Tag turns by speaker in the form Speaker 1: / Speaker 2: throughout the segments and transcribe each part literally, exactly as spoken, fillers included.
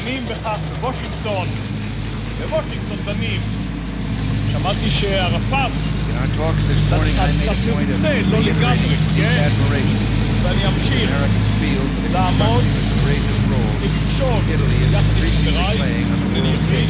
Speaker 1: דנים בכך בוושינגטון, בוושינגטון דנים. שמעתי שערפאת זה לא לגמרי, כן? ואני אמשיך לעמוד ולמשול יחד עם חבריי ולהחליט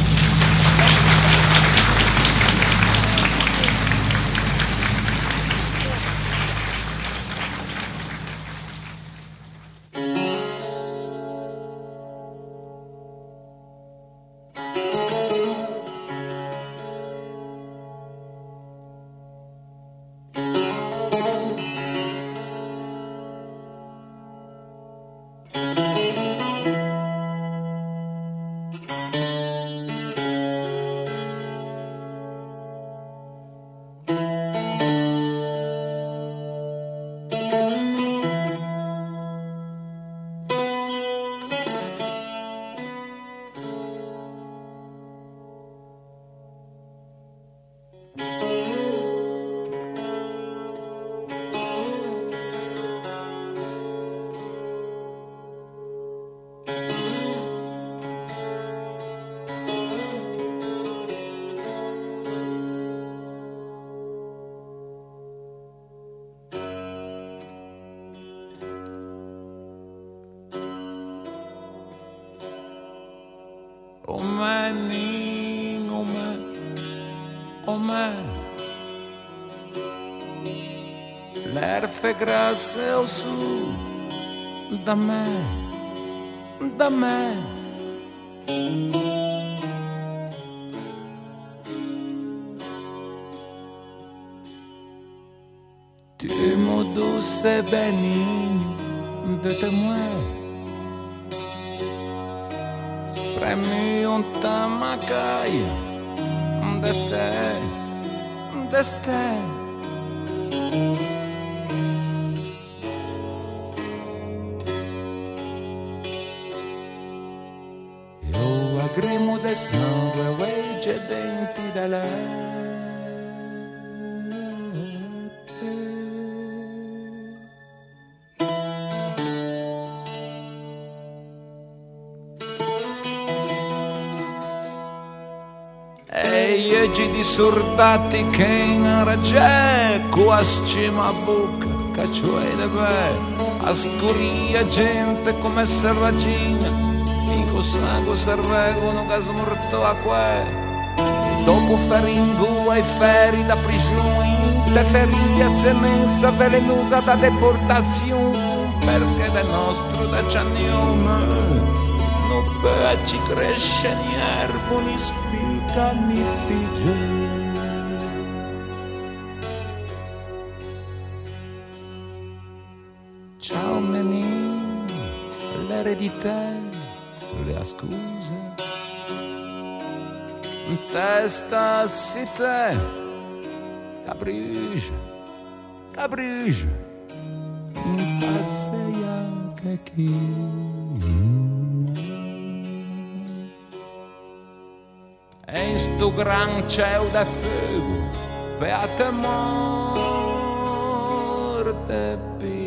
Speaker 2: l'erfe grasse o su da me, da me. Tu me douce benigno de témoin, spremi un tamacaia, d'este, d'este. Grimo del sangue, legge denti da latte. E gli eggi di soldati che in arageco a scima a bocca, caccioi le be, a scuria gente come selvagina. Sangue se reggono che smorto a que dopo feringo e feri da prigione te feria semenza velenosa da deportazione perché del nostro da cianione non può ci cresce ni erbo ni spica ni figlie. Ciao menin l'eredità le scuse testa si te caprige caprige passeia che chi e in sto gran cielo da fuoco beate morte